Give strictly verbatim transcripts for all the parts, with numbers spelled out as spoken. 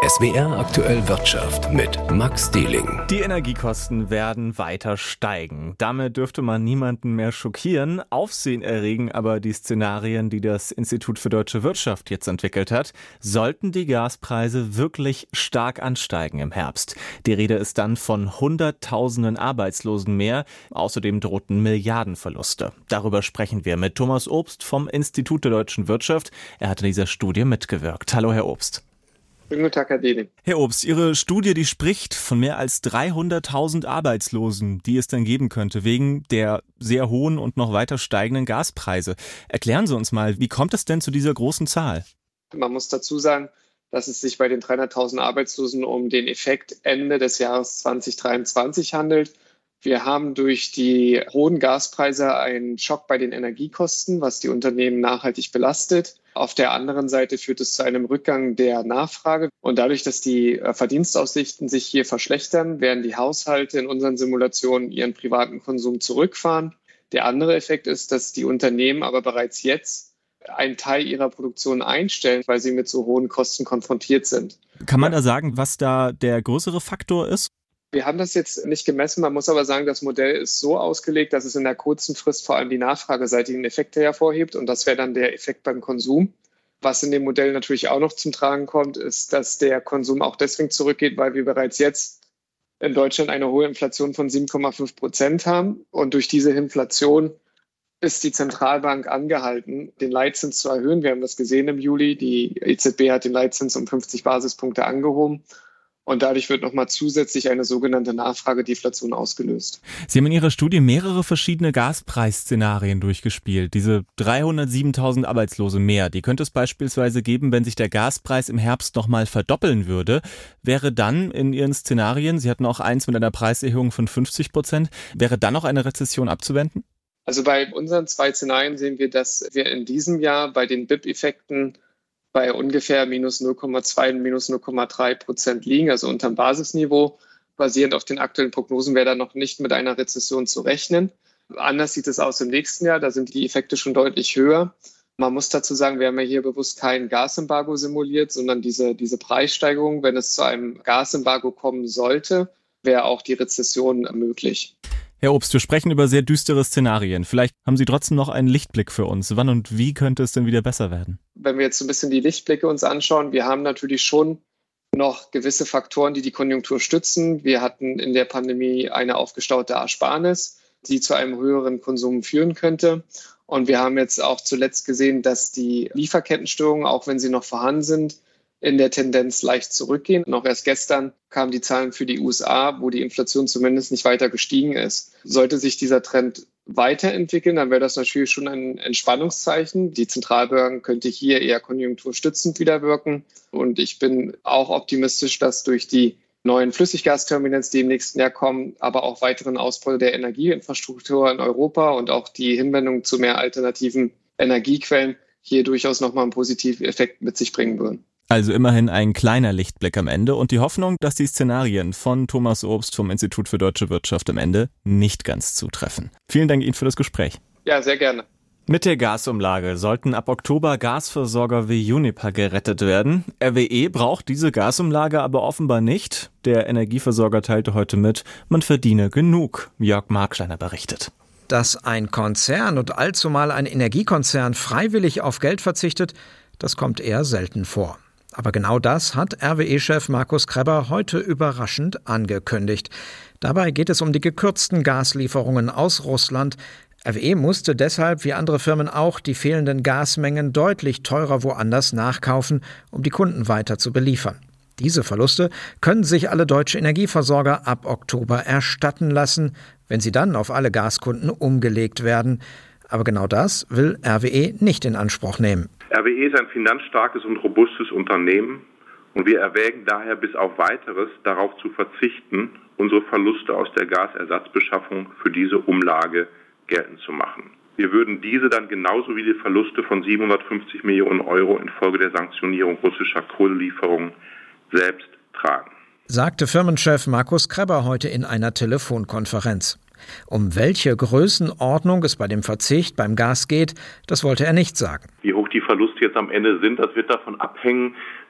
S W R Aktuell Wirtschaft mit Max Dehling. Die Energiekosten werden weiter steigen. Damit dürfte man niemanden mehr schockieren. Aufsehen erregen aber die Szenarien, die das Institut für Deutsche Wirtschaft jetzt entwickelt hat. Sollten die Gaspreise wirklich stark ansteigen im Herbst? Die Rede ist dann von Hunderttausenden Arbeitslosen mehr. Außerdem drohten Milliardenverluste. Darüber sprechen wir mit Thomas Obst vom Institut der Deutschen Wirtschaft. Er hat in dieser Studie mitgewirkt. Hallo, Herr Obst. Guten Tag, Herr Dehling. Herr Obst, Ihre Studie, die spricht von mehr als dreihunderttausend Arbeitslosen, die es dann geben könnte, wegen der sehr hohen und noch weiter steigenden Gaspreise. Erklären Sie uns mal, wie kommt es denn zu dieser großen Zahl? Man muss dazu sagen, dass es sich bei den dreihunderttausend Arbeitslosen um den Effekt Ende des Jahres zwanzig dreiundzwanzig handelt. Wir haben durch die hohen Gaspreise einen Schock bei den Energiekosten, was die Unternehmen nachhaltig belastet. Auf der anderen Seite führt es zu einem Rückgang der Nachfrage. Und dadurch, dass die Verdienstaussichten sich hier verschlechtern, werden die Haushalte in unseren Simulationen ihren privaten Konsum zurückfahren. Der andere Effekt ist, dass die Unternehmen aber bereits jetzt einen Teil ihrer Produktion einstellen, weil sie mit so hohen Kosten konfrontiert sind. Kann man da sagen, was da der größere Faktor ist? Wir haben das jetzt nicht gemessen. Man muss aber sagen, das Modell ist so ausgelegt, dass es in der kurzen Frist vor allem die nachfrageseitigen Effekte hervorhebt. Und das wäre dann der Effekt beim Konsum. Was in dem Modell natürlich auch noch zum Tragen kommt, ist, dass der Konsum auch deswegen zurückgeht, weil wir bereits jetzt in Deutschland eine hohe Inflation von sieben Komma fünf Prozent haben. Und durch diese Inflation ist die Zentralbank angehalten, den Leitzins zu erhöhen. Wir haben das gesehen im Juli. Die E Z B hat den Leitzins um fünfzig Basispunkte angehoben. Und dadurch wird nochmal zusätzlich eine sogenannte Nachfragedeflation ausgelöst. Sie haben in Ihrer Studie mehrere verschiedene Gaspreisszenarien durchgespielt. Diese dreihundertsiebentausend Arbeitslose mehr, die könnte es beispielsweise geben, wenn sich der Gaspreis im Herbst nochmal verdoppeln würde. Wäre dann in Ihren Szenarien, Sie hatten auch eins mit einer Preiserhöhung von fünfzig Prozent, wäre dann noch eine Rezession abzuwenden? Also bei unseren zwei Szenarien sehen wir, dass wir in diesem Jahr bei den B I P-Effekten bei ungefähr minus null Komma zwei und minus null Komma drei Prozent liegen, also unterm Basisniveau. Basierend auf den aktuellen Prognosen wäre da noch nicht mit einer Rezession zu rechnen. Anders sieht es aus im nächsten Jahr, da sind die Effekte schon deutlich höher. Man muss dazu sagen, wir haben ja hier bewusst kein Gasembargo simuliert, sondern diese, diese Preissteigerung, wenn es zu einem Gasembargo kommen sollte, wäre auch die Rezession möglich. Herr Obst, wir sprechen über sehr düstere Szenarien. Vielleicht haben Sie trotzdem noch einen Lichtblick für uns. Wann und wie könnte es denn wieder besser werden? Wenn wir jetzt so ein bisschen die Lichtblicke uns anschauen, wir haben natürlich schon noch gewisse Faktoren, die die Konjunktur stützen. Wir hatten in der Pandemie eine aufgestaute Ersparnis, die zu einem höheren Konsum führen könnte. Und wir haben jetzt auch zuletzt gesehen, dass die Lieferkettenstörungen, auch wenn sie noch vorhanden sind, in der Tendenz leicht zurückgehen. Noch erst gestern kamen die Zahlen für die U S A, wo die Inflation zumindest nicht weiter gestiegen ist. Sollte sich dieser Trend weiterentwickeln, dann wäre das natürlich schon ein Entspannungszeichen. Die Zentralbank könnte hier eher konjunkturstützend wieder wirken. Und ich bin auch optimistisch, dass durch die neuen Flüssiggasterminals, die im nächsten Jahr kommen, aber auch weiteren Ausbau der Energieinfrastruktur in Europa und auch die Hinwendung zu mehr alternativen Energiequellen hier durchaus nochmal einen positiven Effekt mit sich bringen würden. Also immerhin ein kleiner Lichtblick am Ende und die Hoffnung, dass die Szenarien von Thomas Obst vom Institut für Deutsche Wirtschaft am Ende nicht ganz zutreffen. Vielen Dank Ihnen für das Gespräch. Ja, sehr gerne. Mit der Gasumlage sollten ab Oktober Gasversorger wie Uniper gerettet werden. R W E braucht diese Gasumlage aber offenbar nicht. Der Energieversorger teilte heute mit, man verdiene genug. Jörg Marksteiner berichtet. Dass ein Konzern und allzumal ein Energiekonzern freiwillig auf Geld verzichtet, das kommt eher selten vor. Aber genau das hat R W E-Chef Markus Krebber heute überraschend angekündigt. Dabei geht es um die gekürzten Gaslieferungen aus Russland. R W E musste deshalb, wie andere Firmen auch, die fehlenden Gasmengen deutlich teurer woanders nachkaufen, um die Kunden weiter zu beliefern. Diese Verluste können sich alle deutsche Energieversorger ab Oktober erstatten lassen, wenn sie dann auf alle Gaskunden umgelegt werden. Aber genau das will R W E nicht in Anspruch nehmen. R W E ist ein finanzstarkes und robustes Unternehmen und wir erwägen daher bis auf Weiteres darauf zu verzichten, unsere Verluste aus der Gasersatzbeschaffung für diese Umlage geltend zu machen. Wir würden diese dann genauso wie die Verluste von siebenhundertfünfzig Millionen Euro infolge der Sanktionierung russischer Kohlelieferungen selbst tragen, sagte Firmenchef Markus Krebber heute in einer Telefonkonferenz. Um welche Größenordnung es bei dem Verzicht beim Gas geht, das wollte er nicht sagen. Wie hoch die Verluste jetzt am Ende sind, das wird davon abhängen,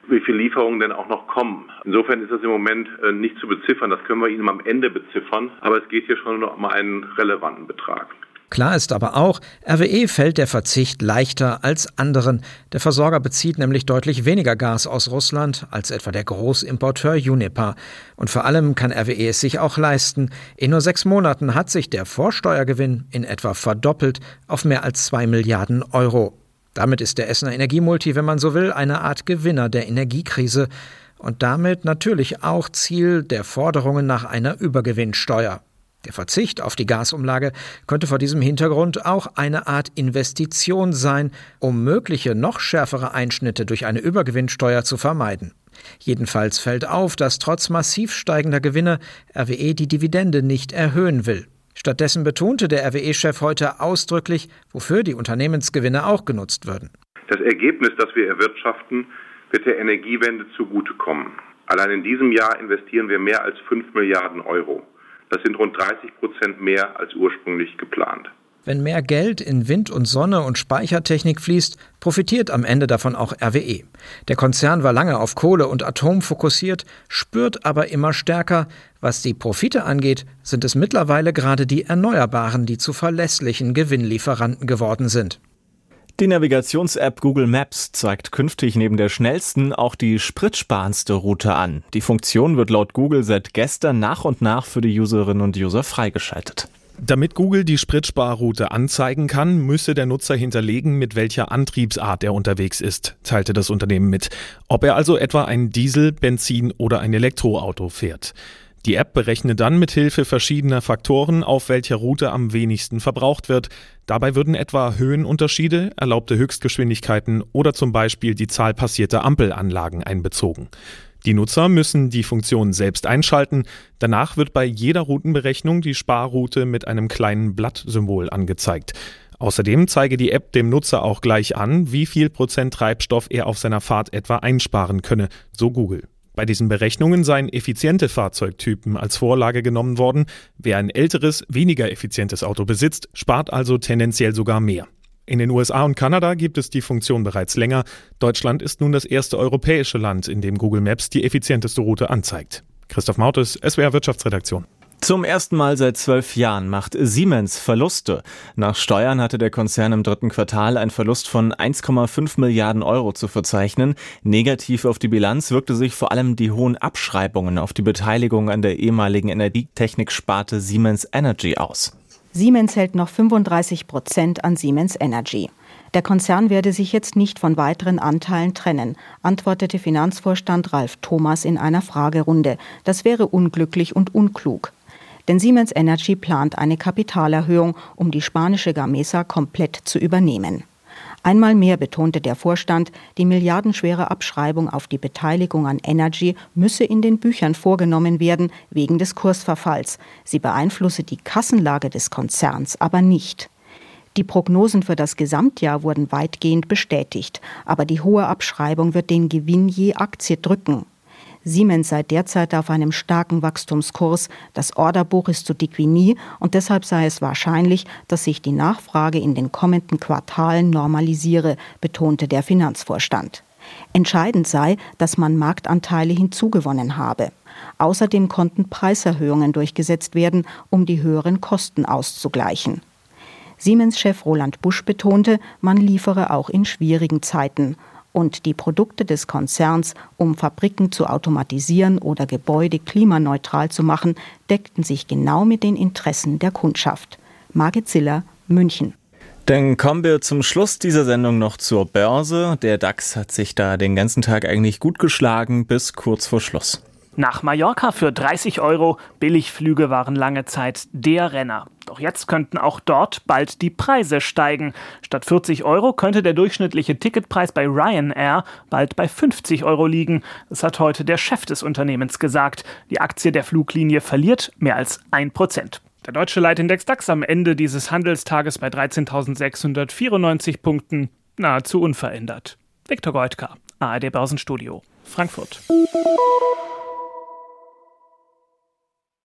wie viele Lieferungen denn auch noch kommen. Insofern ist das im Moment nicht zu beziffern. Das können wir Ihnen am Ende beziffern. Aber es geht hier schon noch um einen relevanten Betrag. Klar ist aber auch, R W E fällt der Verzicht leichter als anderen. Der Versorger bezieht nämlich deutlich weniger Gas aus Russland als etwa der Großimporteur Uniper. Und vor allem kann R W E es sich auch leisten. In nur sechs Monaten hat sich der Vorsteuergewinn in etwa verdoppelt auf mehr als zwei Milliarden Euro. Damit ist der Essener Energiemulti, wenn man so will, eine Art Gewinner der Energiekrise. Und damit natürlich auch Ziel der Forderungen nach einer Übergewinnsteuer. Der Verzicht auf die Gasumlage könnte vor diesem Hintergrund auch eine Art Investition sein, um mögliche noch schärfere Einschnitte durch eine Übergewinnsteuer zu vermeiden. Jedenfalls fällt auf, dass trotz massiv steigender Gewinne R W E die Dividende nicht erhöhen will. Stattdessen betonte der R W E-Chef heute ausdrücklich, wofür die Unternehmensgewinne auch genutzt würden. Das Ergebnis, das wir erwirtschaften, wird der Energiewende zugutekommen. Allein in diesem Jahr investieren wir mehr als fünf Milliarden Euro. Das sind rund dreißig Prozent mehr als ursprünglich geplant. Wenn mehr Geld in Wind und Sonne und Speichertechnik fließt, profitiert am Ende davon auch R W E. Der Konzern war lange auf Kohle und Atom fokussiert, spürt aber immer stärker, was die Profite angeht, sind es mittlerweile gerade die Erneuerbaren, die zu verlässlichen Gewinnlieferanten geworden sind. Die Navigations-App Google Maps zeigt künftig neben der schnellsten auch die spritsparendste Route an. Die Funktion wird laut Google seit gestern nach und nach für die Userinnen und User freigeschaltet. Damit Google die Spritsparroute anzeigen kann, müsse der Nutzer hinterlegen, mit welcher Antriebsart er unterwegs ist, teilte das Unternehmen mit. Ob er also etwa ein Diesel-, Benzin- oder ein Elektroauto fährt. Die App berechne dann mit Hilfe verschiedener Faktoren, auf welcher Route am wenigsten verbraucht wird. Dabei würden etwa Höhenunterschiede, erlaubte Höchstgeschwindigkeiten oder zum Beispiel die Zahl passierter Ampelanlagen einbezogen. Die Nutzer müssen die Funktion selbst einschalten. Danach wird bei jeder Routenberechnung die Sparroute mit einem kleinen Blattsymbol angezeigt. Außerdem zeige die App dem Nutzer auch gleich an, wie viel Prozent Treibstoff er auf seiner Fahrt etwa einsparen könne, so Google. Bei diesen Berechnungen seien effiziente Fahrzeugtypen als Vorlage genommen worden. Wer ein älteres, weniger effizientes Auto besitzt, spart also tendenziell sogar mehr. In den U S A und Kanada gibt es die Funktion bereits länger. Deutschland ist nun das erste europäische Land, in dem Google Maps die effizienteste Route anzeigt. Christoph Mautes, S W R Wirtschaftsredaktion. Zum ersten Mal seit zwölf Jahren macht Siemens Verluste. Nach Steuern hatte der Konzern im dritten Quartal einen Verlust von eins Komma fünf Milliarden Euro zu verzeichnen. Negativ auf die Bilanz wirkte sich vor allem die hohen Abschreibungen auf die Beteiligung an der ehemaligen Energietechniksparte Siemens Energy aus. Siemens hält noch fünfunddreißig Prozent an Siemens Energy. Der Konzern werde sich jetzt nicht von weiteren Anteilen trennen, antwortete Finanzvorstand Ralf Thomas in einer Fragerunde. Das wäre unglücklich und unklug. Denn Siemens Energy plant eine Kapitalerhöhung, um die spanische Gamesa komplett zu übernehmen. Einmal mehr betonte der Vorstand, die milliardenschwere Abschreibung auf die Beteiligung an Energy müsse in den Büchern vorgenommen werden, wegen des Kursverfalls. Sie beeinflusse die Kassenlage des Konzerns aber nicht. Die Prognosen für das Gesamtjahr wurden weitgehend bestätigt, aber die hohe Abschreibung wird den Gewinn je Aktie drücken. Siemens sei derzeit auf einem starken Wachstumskurs, das Orderbuch ist so dick wie nie und deshalb sei es wahrscheinlich, dass sich die Nachfrage in den kommenden Quartalen normalisiere, betonte der Finanzvorstand. Entscheidend sei, dass man Marktanteile hinzugewonnen habe. Außerdem konnten Preiserhöhungen durchgesetzt werden, um die höheren Kosten auszugleichen. Siemens-Chef Roland Busch betonte, man liefere auch in schwierigen Zeiten. Und die Produkte des Konzerns, um Fabriken zu automatisieren oder Gebäude klimaneutral zu machen, deckten sich genau mit den Interessen der Kundschaft. Margit Ziller, München. Dann kommen wir zum Schluss dieser Sendung noch zur Börse. Der DAX hat sich da den ganzen Tag eigentlich gut geschlagen, bis kurz vor Schluss. Nach Mallorca für dreißig Euro, Billigflüge waren lange Zeit der Renner. Doch jetzt könnten auch dort bald die Preise steigen. Statt vierzig Euro könnte der durchschnittliche Ticketpreis bei Ryanair bald bei fünfzig Euro liegen. Das hat heute der Chef des Unternehmens gesagt. Die Aktie der Fluglinie verliert mehr als ein Prozent. Der deutsche Leitindex DAX am Ende dieses Handelstages bei dreizehntausendsechshundertvierundneunzig Punkten, nahezu unverändert. Viktor Goitka, A R D Börsenstudio, Frankfurt.